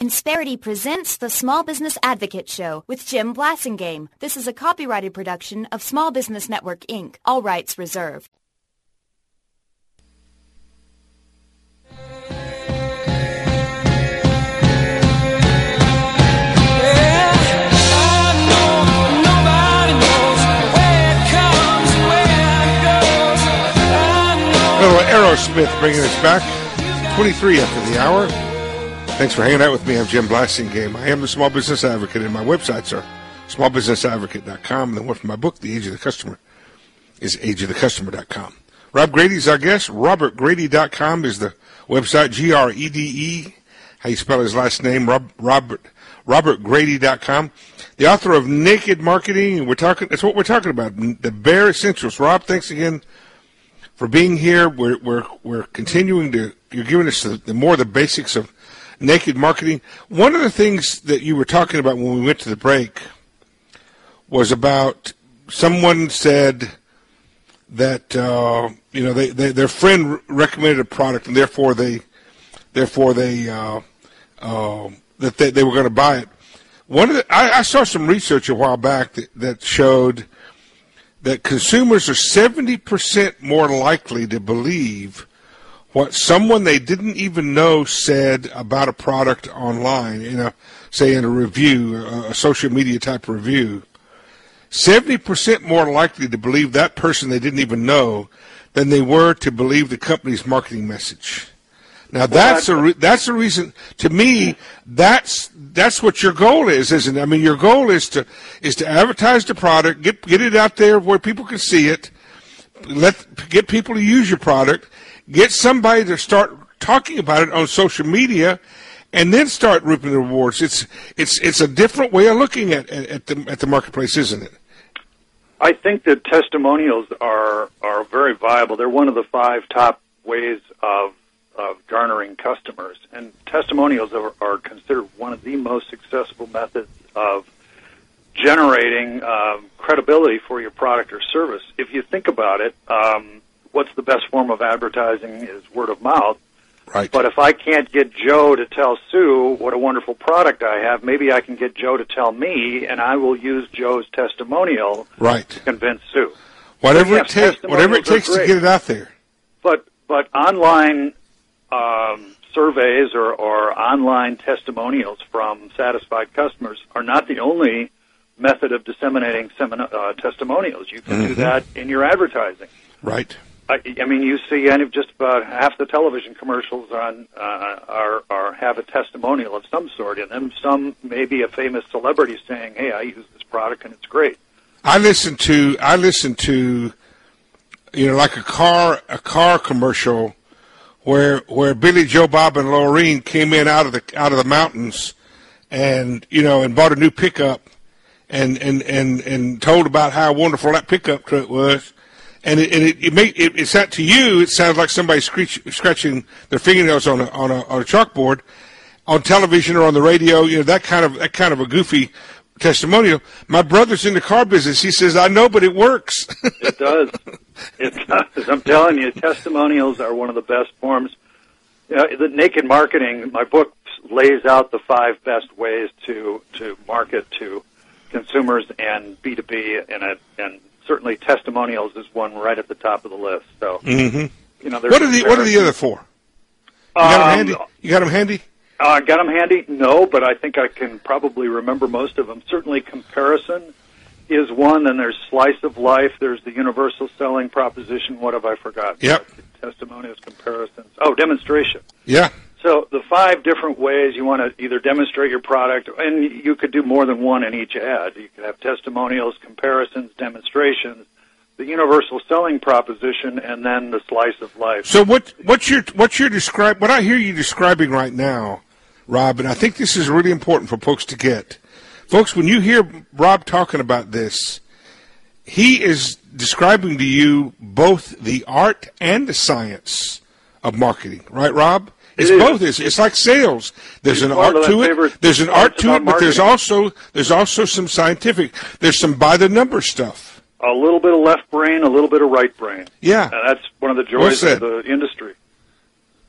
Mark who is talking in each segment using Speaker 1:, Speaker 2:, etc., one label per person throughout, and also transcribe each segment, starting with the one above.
Speaker 1: Insperity presents the Small Business Advocate Show with Jim Blasingame. This is a copyrighted production of Small Business Network, Inc. All rights reserved.
Speaker 2: Aerosmith bringing us back 23 after the hour. Thanks for hanging out with me. I'm Jim Blasingame. I am the Small Business Advocate, and my websites are smallbusinessadvocate.com. And the one from my book, The Age of the Customer, is ageofthecustomer.com. Rob Grady's our guest. RobertGrady.com is the website, Grede, how you spell his last name, RobertGrady.com. The author of Naked Marketing, and that's what we're talking about, the bare essentials. Rob, thanks again for being here. We're continuing to, you're giving us the basics of naked marketing. One of the things that you were talking about when we went to the break was about someone said that their friend recommended a product and therefore they were going to buy it. I saw some research a while back that showed that consumers are 70% more likely to believe what someone they didn't even know said about a product online, in a review, a social media type review. 70% more likely to believe that person they didn't even know than they were to believe the company's marketing message. Now that's a reason. To me, that's what your goal is, isn't it? I mean, your goal is to advertise the product, get it out there where people can see it, get people to use your product, get somebody to start talking about it on social media, and then start reaping the rewards. It's a different way of looking at the marketplace, isn't it?
Speaker 3: I think that testimonials are very viable. They're one of the 5 top ways of garnering customers, and testimonials are considered one of the most successful methods of generating credibility for your product or service. If you think about it, what's the best form of advertising is word of mouth.
Speaker 2: Right.
Speaker 3: But if I can't get Joe to tell Sue what a wonderful product I have, maybe I can get Joe to tell me, and I will use Joe's testimonial to convince Sue.
Speaker 2: Whatever it takes to get it out there. But
Speaker 3: online surveys or online testimonials from satisfied customers are not the only method of disseminating testimonials. You can do that in your advertising.
Speaker 2: Right.
Speaker 3: I mean, you see just about half the television commercials are have a testimonial of some sort, and then some maybe a famous celebrity saying, "Hey, I use this product and it's great."
Speaker 2: I listen to like a car commercial where Billy Joe Bob and Laureen came in out of the mountains and bought a new pickup and told about how wonderful that pickup truck was. And it's not to you. It sounds like somebody scratching their fingernails on a chalkboard, on television or on the radio. That kind of a goofy testimonial. My brother's in the car business. He says, "I know, but it works."
Speaker 3: It does. It does. I'm telling you, testimonials are one of the best forms. The Naked Marketing, my book lays out the 5 best ways to market to consumers and B2B, and certainly testimonials is one right at the top of the list. So, what are the other 4? You got them handy? Got them handy? No, but I think I can probably remember most of them. Certainly, comparison is one. Then there's slice of life. There's the universal selling proposition. What have I forgotten?
Speaker 2: Yep.
Speaker 3: Testimonials, comparisons. Oh, demonstration.
Speaker 2: Yeah.
Speaker 3: So the 5 different ways you want to either demonstrate your product, and you could do more than one in each ad. You could have testimonials, comparisons, demonstrations, the universal selling proposition, and then the slice of life.
Speaker 2: So what I hear you describing right now, Rob, and I think this is really important for folks to get. Folks, when you hear Rob talking about this, he is describing to you both the art and the science of marketing, right, Rob? It's both. It's like sales. There's an art to it. There's an art to it, but there's also some scientific. There's some by the number stuff.
Speaker 3: A little bit of left brain, a little bit of right brain.
Speaker 2: Yeah,
Speaker 3: and that's one of the joys of the industry.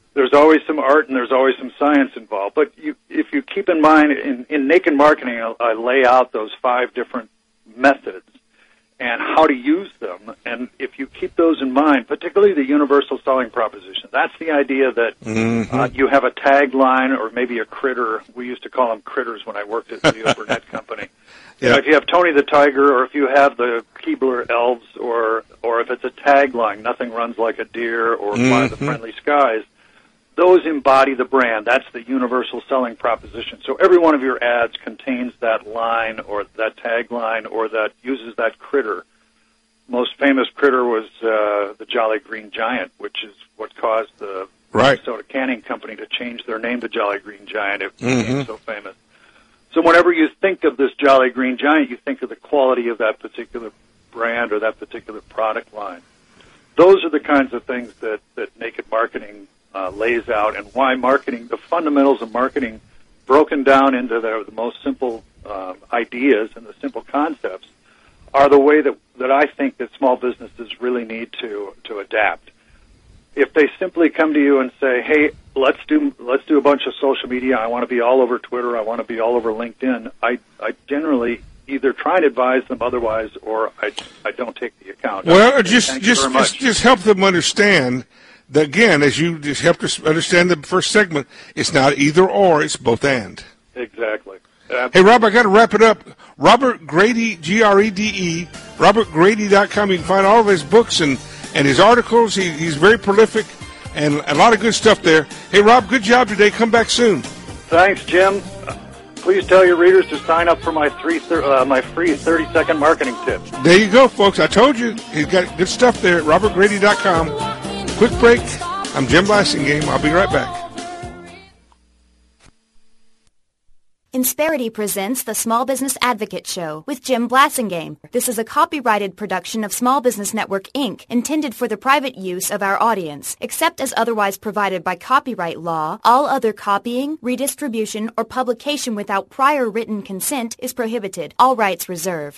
Speaker 3: There's always some art and there's always some science involved. But if you keep in mind, in Naked Marketing, I lay out those 5 different methods and how to use them. And if you keep those in mind, particularly the universal selling proposition, that's the idea that you have a tagline or maybe a critter. We used to call them critters when I worked at Leo Burnett Company.
Speaker 2: Yeah.
Speaker 3: If you have Tony the Tiger, or if you have the Keebler Elves, or if it's a tagline, nothing runs like a deer, or Fly the Friendly Skies, those embody the brand. That's the universal selling proposition. So every one of your ads contains that line or that tagline or that uses that critter. Most famous critter was the Jolly Green Giant, which is what caused the Minnesota Canning Company to change their name to Jolly Green Giant. It became so famous. So whenever you think of this Jolly Green Giant, you think of the quality of that particular brand or that particular product line. Those are the kinds of things that Naked Marketing lays out, and why marketing, the fundamentals of marketing broken down into the most simple ideas and the simple concepts, are the way that I think that small businesses really need to adapt. If they simply come to you and say, hey, let's do a bunch of social media, I want to be all over Twitter, I want to be all over LinkedIn, I generally either try and advise them otherwise, or I don't take the account.
Speaker 2: Well, just help them understand that, again, as you just helped us understand the first segment, it's not either or, it's both and.
Speaker 3: Exactly.
Speaker 2: Hey, Rob, I got to wrap it up. Robert Grady, Grede, robertgrady.com. You can find all of his books and his articles. He's very prolific and a lot of good stuff there. Hey, Rob, good job today. Come back soon.
Speaker 3: Thanks, Jim. Please tell your readers to sign up for my free 30-second marketing tips.
Speaker 2: There you go, folks. I told you. He's got good stuff there at robertgrady.com. Quick break. I'm Jim Blasingame. I'll be right back.
Speaker 1: Insperity presents the Small Business Advocate Show with Jim Blasingame. This is a copyrighted production of Small Business Network, Inc., intended for the private use of our audience. Except as otherwise provided by copyright law, all other copying, redistribution, or publication without prior written consent is prohibited. All rights reserved.